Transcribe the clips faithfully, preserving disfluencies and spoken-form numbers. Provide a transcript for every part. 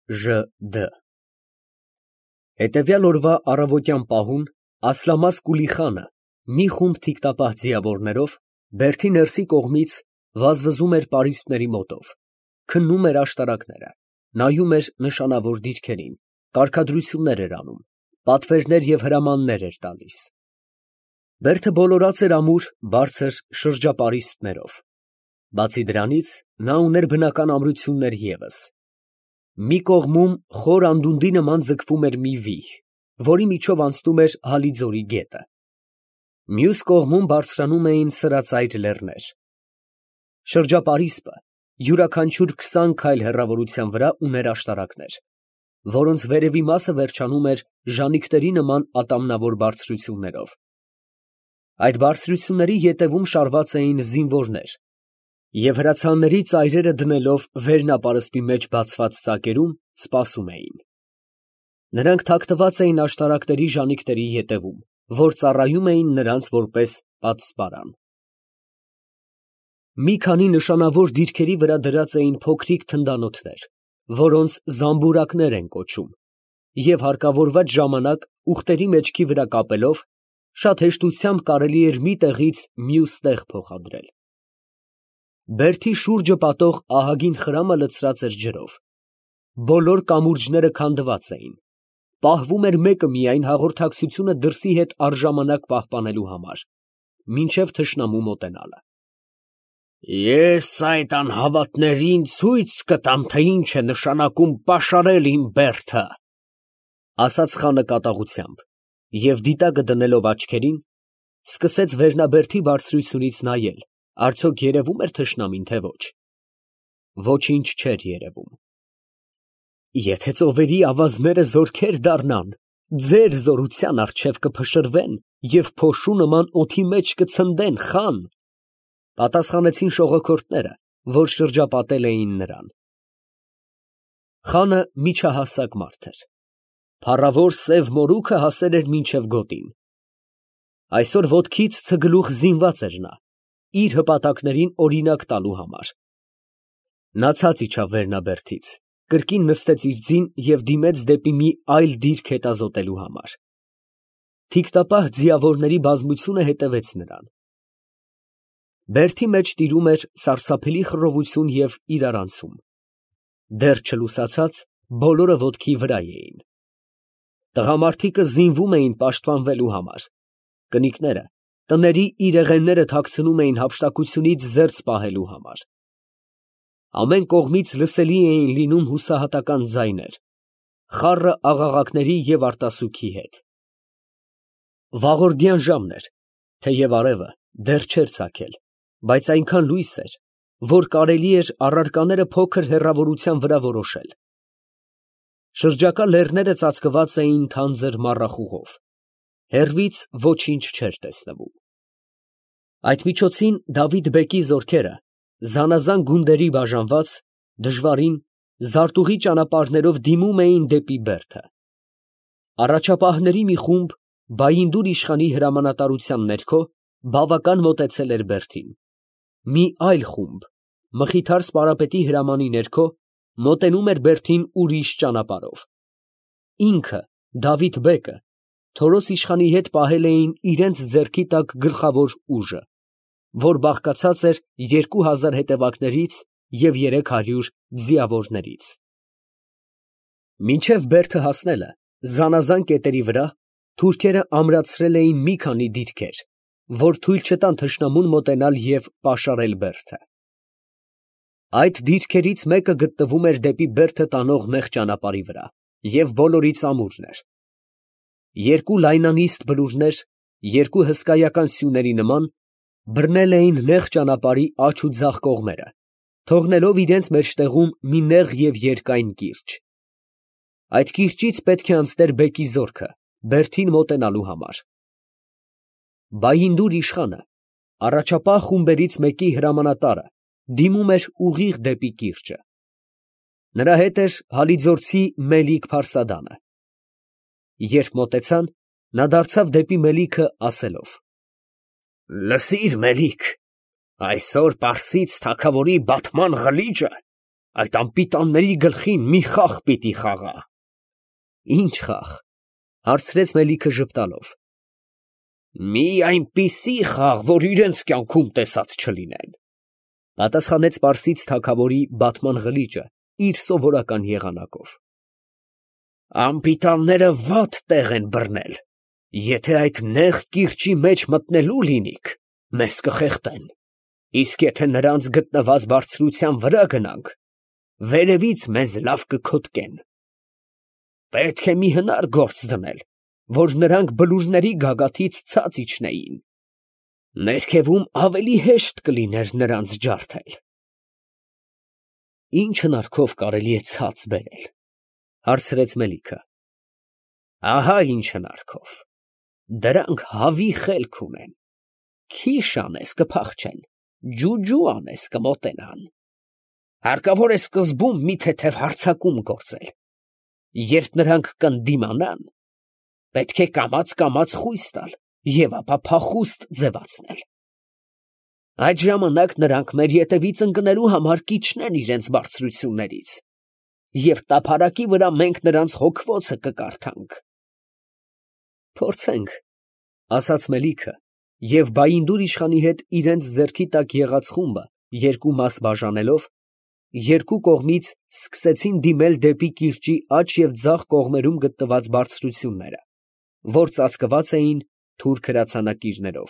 Ժ Դ Հետևյալ օրվա առավոտյան պահուն Ասլամաս Կուլիխանը մի խումբ թիկտապահ ձիավորներով Բերդի ներսի կողմից վազվզում էր պարիսպների մոտով, քննում էր աշտարակները, նայում էր նշանավոր դիրքերին, կարգադրություններ էր անում, պատվերներ և հրամաններ էր տալիս։ Բերդը բոլորած էր ամուր, բարձր շրջապարիսպներով։ Բացի դրանից, նա ուներ բնական ամրություններ ևս։ Մի կողմում խոր անդունդի նման ձգվում էր մի վիհ, որի միջով անցնում էր Հալիձորի գետը։ Մյուս կողմում բարձրանում էին սրածայր լեռներ։ Շրջապարիսպը յուրաքանչյուր քսան քայլ հեռավորության վրա ուներ աշտարակներ, որոնց վերևի մասը վերջանում էր ժանիքների նման ատամնավոր բարձրություններով։ Այդ բարձրությունների ետևում շարված էին զինվորներ և հրացանների ծայրերը դնելով վերնապարսպի մեջ բացված ծակերում սպասում էին։ Նրանք թաքնված էին աշտարակների ժանիքների ետևում, որ ծառայում էին նրանց որպես պատսպարան։ Մի քանի նշանավոր դիրքերի վրա դրած էին փոքրիկ թնդանոթներ, որոնց զամբուրակներ են կոչում, և հարկավորված ժամանակ ուղտերի մեջքի վրա կապելով, շատ հեշտությամբ կարելի էր մի տեղից մյուս տեղ փոխադրել։ Բերդի շուրջը պատող ահագին խրամը լցրած էր ջրով։ Բոլոր կամուրջները քանդված էին։ Պահվում էր մեկը միայն հաղորդակցությունը դրսի հետ առժամանակ պահպանելու համար, մինչև թշնամու մոտենալը։ Ես այդ անհավատներին ցույց կտամ, թե ինչ է նշանակում պաշարել իմ Բերդը, ասաց խանը կատաղությամբ, և դիտակը դնելով աչքերին, սկսեց վերնաբերդի բարձրությունից նայել, արդյոք երևում էր թշնամին, թե ոչ։ Ոչինչ չէր երևում։ Եթե ծովերի ավազները զորքեր դառնան, ձեր զորության առջև կփշրվեն և փոշու նման օդի մեջ կցնդեն, խան, պատասխանեցին շողոքորթները, որ շրջապատել էին նրան։ Խանը միջահասակ մարդ էր։ Փառավոր սև մորուքը հասել էր մինչև գոտին։ Այսօր ոտքից ցգլուխ զինված էր նա, իր հպատակներին օրինակ տալու համար։ Նա ցած իջավ վերնաբերդից, կրկին նստեց իր ձին և դիմեց դեպի մի այլ դիրք հետազոտելու համար։ Թիկտապահ ձիավորների բազմությունը հետևեց նրան։ Բերդի մեջ տիրում էր սարսափելի խռովություն և իրարանցում։ Դեռ չլուսացած, բոլորը ոտքի վրա էին։ Տղամարդիկը զինվում էին պաշտպանվելու համար։ Կնիկները տների իրեղենները թաքցնում էին հափշտակությունից զերծ պահելու համար։ Ամեն կողմից լսելի էին լինում հուսահատական ձայներ, խառը աղաղակների և արտասուքի հետ։ Վաղորդյան ժամն էր, թեև արևը դեռ չէր ծագել, բայց այնքան լույս էր, որ կարելի էր առարկաները փոքր հեռավորության վրա որոշել։ Շրջակա լեռները ծածկված էին թանձր մառախուղով, հեռվից ոչինչ չէր տեսնվում։ Այդ միջոցին Դավիթ֊բեկի զորքերը, զանազան գունդերի բաժանված, դժվարին, զարտուղի ճանապարհներով դիմում էին դեպի Բերդը։ Առաջապահների մի խումբ Բայինդուր իշխանի հրամանատարության ներքո բավական մոտեցել էր Բերդին։ Մի այլ խումբ Մխիթար սպարապետի հրամանի ներքո մոտենում էր Բերդին ուրիշ ճանապարհով։ Ինքը, Դավիթ֊բեկը, Թորոս իշխանի հետ պահել էին իրենց ձեռքի տակ գլխավոր ուժը, որ բաղկացած էր երկու հազար հետևակներից և երեք հարյուր ձիավորներից։ Մինչև Բերդը հասնելը, զանազան կետերի վրա թուրքերը ամրացրել էին մի քանի դիրքեր, որ թույլ չտան թշնամուն մոտենալ և պաշարել Բերդը։ Այդ դիրքերից մեկը գտնվում էր դեպի Բերդը տանող նեղ ճանապարհի վրա և բոլորից ամուրն էր։ Երկու լայնանիստ բլուրներ, երկու հսկայական սյուների նման, բռնել էին նեղ ճանապարհի աջ ու ձախ կողմերը, թողնելով իրենց մեջտեղում մի նեղ և երկայն կիրճ։ Այդ կիրճից պետք է անցներ բեկի զորքը Բերդին մոտենալու համար։ Բայինդուր իշխանը, առաջապահ խումբերից մեկի հրամանատարը, դիմում էր ուղիղ դեպի կիրճը։ Նրա հետ էր հալիձորցի Մելիք֊Փարսադանը։ Երբ մոտեցան, նա դարձավ դեպի Մելիքը, ասելով. «Լսիր, Մելիք, այսօր պարսից թագավորի բատման ղլիճը այդ անպիտանների գլխին մի խաղ պիտի խաղա։ Ինչ խաղ, հարցրեց Մելիքը ժպտալով։ Մի այնպիսի խաղ, որ իրենց կյանքում տեսած չլինեն, պատասխանեց պարսից թագավորի բատման ղլիճը իր սովորական եղանակով։ Անպիտանները վատ տեղ են բռնել, եթե այդ նեղ կիրճի մեջ մտնելու լինիք, մեզ կխեղդեն, իսկ եթե նրանց գտնված բարձրության վրա գնանք, վերևից մեզ լավ կքոտկեն։ Պետք է մի հնար գործ դնել, որ նրանք բլուրների գագաթից ցած իջնեին, ներքևում ավելի հեշտ կլիներ նրանց ջարդել։ Ինչ հնարքով կարելի է ցած բերել, հարցրեց Մելիքը։ Ահա ինչ հնարքով, դրանք հավի խելք ունեն, քիշ անես կփախչեն, ջուջու անես կմոտենան։ Հարկավոր է սկզբում մի թեթև հարձակում գործել, երբ նրանք կընդդիմանան, պետք է կամաց-կամաց խույս տալ և ապա փախուստ ձևացնել։ Այդ ժամանակ նրանք մեր ետևից ընկնելու համար կիջնեն իրենց բարձրություններից, և տափարակի վրա մենք նրանց հոգվոցը կկարդանք։ Փորձենք, ասաց Մելիքը, և Բայինդուր իշխանի հետ իրենց ձեռքի տակ եղած խումբը երկու մաս բաժանելով, երկու կողմից սկսեցին դիմել դեպի կիրճի աջ և ձախ կողմերում գտնված բարձրությունները, որ ծածկված էին թուրք հրացանակիրներով։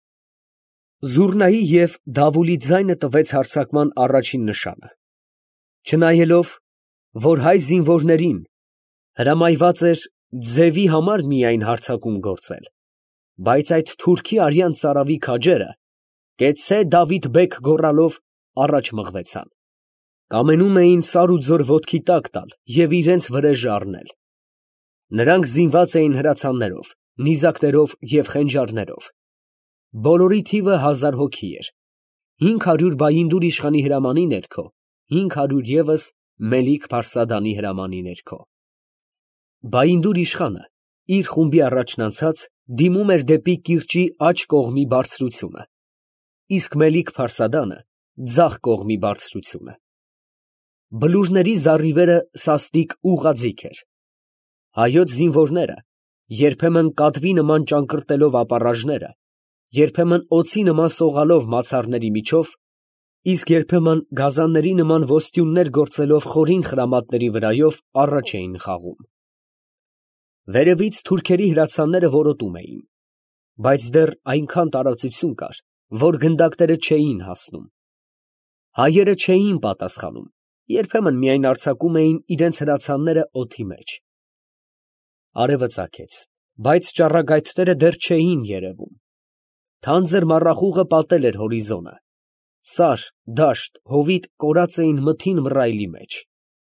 Զուռնայի և դավուլի ձայնը տվեց հարձակման առաջին նշանը։ Չնայելով, որ հայ զինվորներին հրամայված էր ձևի համար միայն հարձակում գործել, բայց այդ թուրքի արյան ծարավի քաջերը, կեցցե Դավիթ֊բեգ գոռալով, առաջ մղվեցան, կամենում էին սար ու ձոր ոտքի տակ տալ և իրենց վրեժը առնել։ Նրանք զինված էին հրացաններով, նիզակներով և խենջարներով։ Բոլորի թիվը հազար հոգի էր, հինգ հարյուր Բայինդուր իշխանի հրամանի ներքո, հինգ հարյուր ևս Մելիք-Փարսադանի հրամանի ներքո։ Բայինդուր իշխանը իր խումբի առաջն անցած դիմում էր դեպի կիրճի աջ կողմի բարձրությունը, իսկ Մելիք-Փարսադանը ձախ կողմի բարձրությունը։ Բլուրների զառիվերը սաստիկ ուղղաձիգ էր։ Հայոց զինվորները երբեմն կատվի նման ճանկռտելով ապառաժները, երբեմն օձի նման սողալով մացառների միջով, իսկ երբեմն գազանների նման ոստյուններ գործելով խորին խրամատների վրայով առաջ էին խաղում։ Վերևից թուրքերի հրացանները որոտում էին, բայց դեռ այնքան տարածություն կար, որ գնդակները չէին հասնում։ Հայերը չէին պատասխանում, երբեմն միայն արձակում էին իրենց հրացանները օդի մեջ։ Արևը ծագեց, բայց ճառագայթները դեռ չէին երևում։ Թանձր մառախուղը պատել էր հորիզոնը։ Սար, դաշտ, հովիտ կորած էին մթին մռայլի մեջ։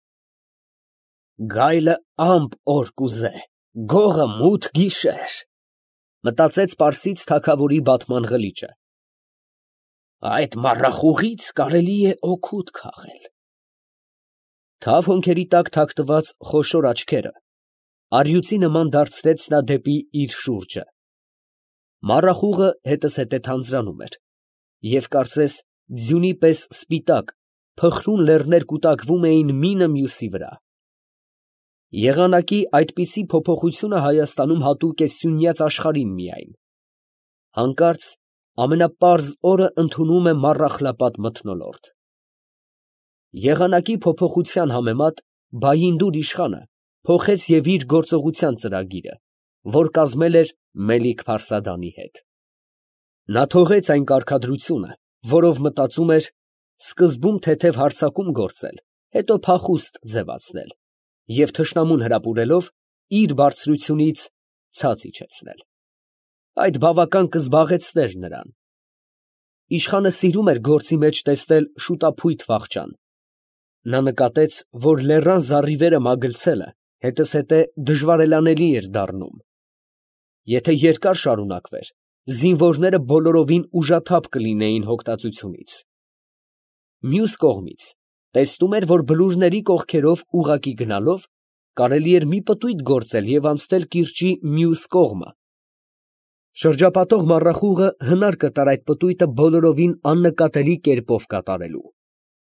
Գայլը ամպ օր կուզե, գողը մութ գիշեր, մտածեց պարսից թագավորի բատման ղլիճը։ Այդ մառախուղից կարելի է օգուտ քաղել։ Թավ հոնքերի տակ թաքնված խոշոր աչքերը առյուծի նման դարձրեց նա դեպի իր շուրջը։ Մառախուղը հետզհետե թանձրանում էր, և կարծես ձյունի պես սպիտակ, փխրուն լեռներ կուտակվում էին մինը մյուսի վրա։ Եղանակի այդպիսի փոփոխությունը Հայաստանում հատուկ է սյունյաց աշխարհին միայն։ Հանկարծ ամենապարզ օրը ընդունում է մառախլապատ մթնոլորտ։ Եղանակի փոփոխության համեմատ Բայինդուր իշխանը փոխեց և իր գործողության ծրագիրը, որ կազմել էր Մելիք-Փարսադանի հետ։ Նա թողեց այն կարգադրությունը, որով մտածում էր սկզբում թեթև հարձակում գործել, հետո փախուստ ձևացնել և թշնամուն հրապուրելով իր բարձրությունից ցած իջեցնել։ Այդ բավական կզբաղեցներ նրան։ Իշխանը սիրում էր գործի մեջ տեսնել շուտափույթ վախճան։ Նա նկատեց, որ լեռան զառիվերը մագլցելը հետզհետե դժվարելանելի էր դառնում։ Եթե երկար շարունակվեր, զինվորները բոլորովին ուժաթափ կլինեին հոգտածությունից։ Մյուս կողմից, տեսնում էր, որ բլուրների կողքերով ուղղակի գնալով կարելի էր մի պտույտ գործել և անցնել կիրճի մյուս կողմը։ Շրջապատող մառախուղը հնար կտար այդ պտույտը բոլորովին աննկատելի կերպով կատարելու։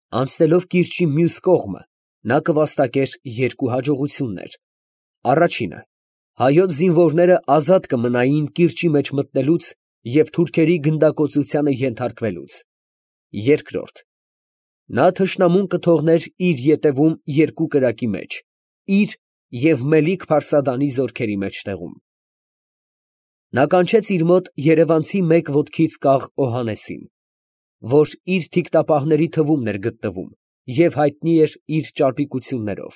Անցնելով կիրճի մյուս կողմը, նա կվաստակեր երկու հաջողություններ. առաջինը, հայոց զինվորները ազատ կմնային կիրճի մեջ մտնելուց և թուրքերի գնդակոծությանը ենթարկվելուց. երկրորդ, նա թշնամուն կթողներ իր ետևում երկու կրակի մեջ, իր և Մելիք-Փարսադանի զորքերի մեջտեղում։ Նա կանչեց իր մոտ երևանցի մեկ ոտքից կաղ Օհաննեսին, որ իր թիկտապահների թվում էր գտնվում և հայտնի էր իր ճարպիկություններով։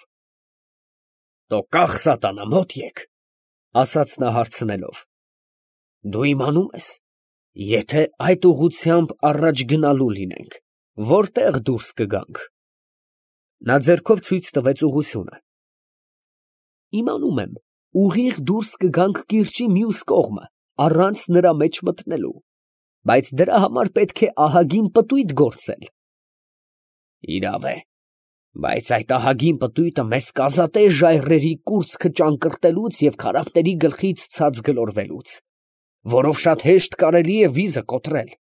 ֊ Տո կախ սատանա, մոտ եկ, ֊ ասաց նա հարցնելով. ֊ դու իմանում ես, եթե այդ ուղղությամբ առաջ գնալու լինենք, որտե՞ղ դուրս կգանք։ Նա ձեռքով ցույց տվեց ուղղությունը։ ֊ Իմանում եմ, ուղիղ դուրս կգանք կիրճի մյուս կողմը, առանց նրա մեջ մտնելու, բայց դրա համար պետք է ահագին պտույտ գործել։ ֊ Իրավ է, բայց այդ ահագին պտույտը մեզ կազատե ժայռերի կուրծքը ճանկռտելուց և քարափների գլխից ցած գլորվելուց, որով շատ հեշտ կարելի է վիզը կոտրել։ ֊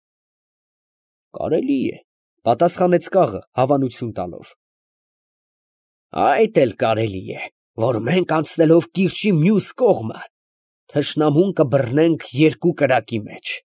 Կարելի է, ֊ պատասխանեց կաղը հավանություն տալով։ ֊ Այդ էլ կարելի է, որ մենք անցնելով կիրճի մյուս կողմը, թշնամուն կբռնենք երկու կրակի մեջ։ ֊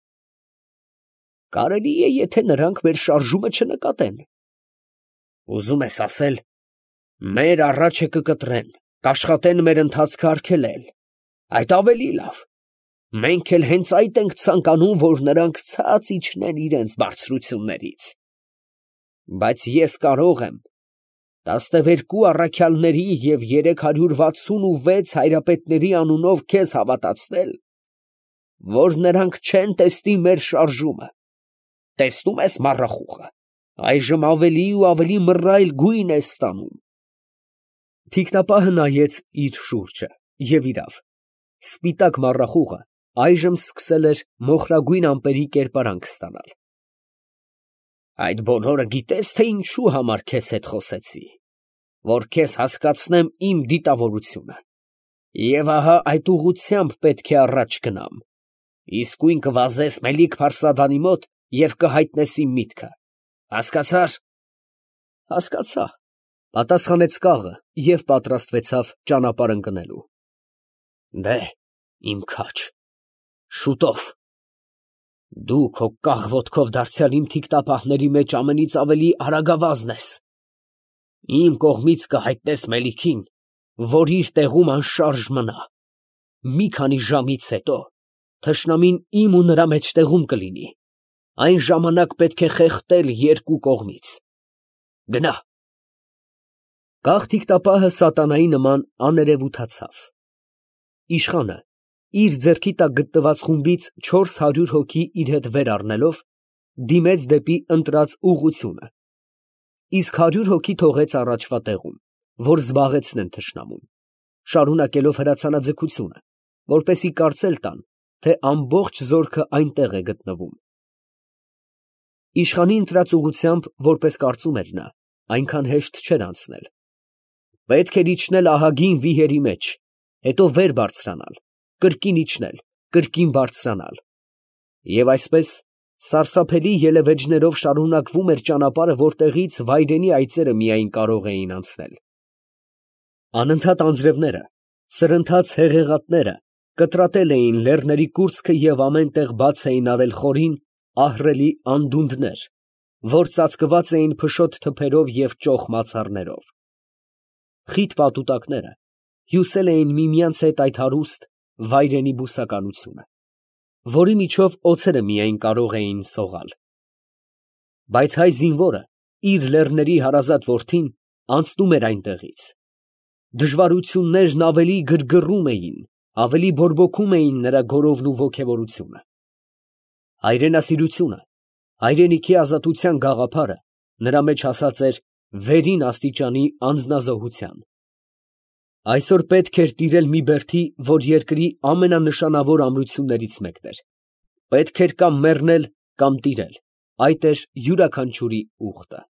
Կարելի է, եթե նրանք մեր շարժումը չնկատեն։ ֊ Ուզում ես ասել, մեր առաջը կկտրեն, կաշխատեն մեր ընթացքը արգելել, այդ ավելի լավ, մենք էլ հենց այդ ենք ցանկանում, որ նրանք ցած իջնեն իրենց բարձրություններից։ Բայց ես կարող եմ տասնվերկու առաքյալների և երեք հարյուր վաթսունվեց հայրապետների անունով քեզ հավատացնել, որ նրանք չեն տեսնի մեր շարժումը։ Տեսնում ես մառախուղը, այժմ ավելի ու ավելի մռայլ գույն է ստանում։ Թիկնապահը նայեց իր շուրջը, և իրավ, սպիտակ մառախուղը այժմ սկսել էր մոխրագույն ամպերի կերպարանք ստանալ։ Այդ բոլորը գիտես, թե ինչու համար քեզ հետ խոսեցի, որ քեզ հասկացնեմ իմ դիտավորությունը, և ահա այդ ուղղությամբ պետք է առաջ գնամ, իսկույն կվազես Մելիք-Փարսադանի մոտ և կհայտնես իմ միտքը, հասկացա՞ր։ ֊ Հասկացա, ֊ պատասխանեց կաղը և պատրաստվեցավ ճանապարհ ընկնելու։ ֊ Դե, իմ քաջ, շուտով։ Դու քո կաղ ոտքով դարձյալ իմ թիկտապահների մեջ ամենից ավելի արագավազն ես։ Իմ կողմից կհայտնես Մելիքին, որ իր տեղում անշարժ մնա։ Մի քանի ժամից հետո թշնամին իմ ու նրա մեջտեղում կլինի, այն ժամանակ պետք է խեղդել երկու կողմից։ Գնա։ Կաղ թիկտապահը սատանայի նման աներևութացավ։ Իշխանը իր ձեռքի տակ գտնված խումբից չորս հարյուր հոգի իր հետ վեր առնելով, դիմեց դեպի ընտրած ուղղությունը, իսկ հարյուր հոգի թողեց առաջվա տեղում, որ զբաղեցնեն թշնամուն, շարունակելով հրացանաձգությունը, որպեսզի կարծել տան, թե ամբողջ զորքը այնտեղ է գտնվում։ Իշխանի ընտրած ուղղությամբ, որպես կարծում էր նա, այնքան հեշտ չէր անցնել։ Պետք էր իջնել ահագին վիհերի մեջ, հետո վեր բարձրանալ, կրկին իջնել, կրկին բարձրանալ։ Եվ այսպես սարսափելի ելևէջներով շարունակվում էր ճանապարհը, որտեղից վայրենի այծերը միայն կարող էին անցնել։ Անընդհատ անձրևները, սրընթաց հեղեղատները կտրատել էին լեռների կուրծքը և ամեն տեղ բաց էին արել խորին, ահռելի անդունդներ, որ ծածկված էին փշոտ թփերով և ճոխ մացառներով։ Խիտ պատուտակները հյուսել էին միմյանց հետ այդ հարուստ վայրենի բուսականությունը, որի միջով օձերը միայն կարող էին սողալ։ Բայց հայ զինվորը, իր լեռների հարազատ որդին, անցնում էր այնտեղից։ Դժվարություններն ավելի գրգռում էին, ավելի բորբոքում էին նրա գորովն ու ոգևորությունը։ Հայրենասիրությունը, հայրենիքի ազատության գաղափարը նրա մեջ հասած էր վերին աստիճանի անձնազոհության։ Այսօր պետք էր տիրել մի բերդի, որ երկրի ամենանշանավոր ամրություններից մեկն էր։ Պետք էր կամ մեռնել, կամ տիրել, այդ էր յուրաքանչյուրի ուխտը։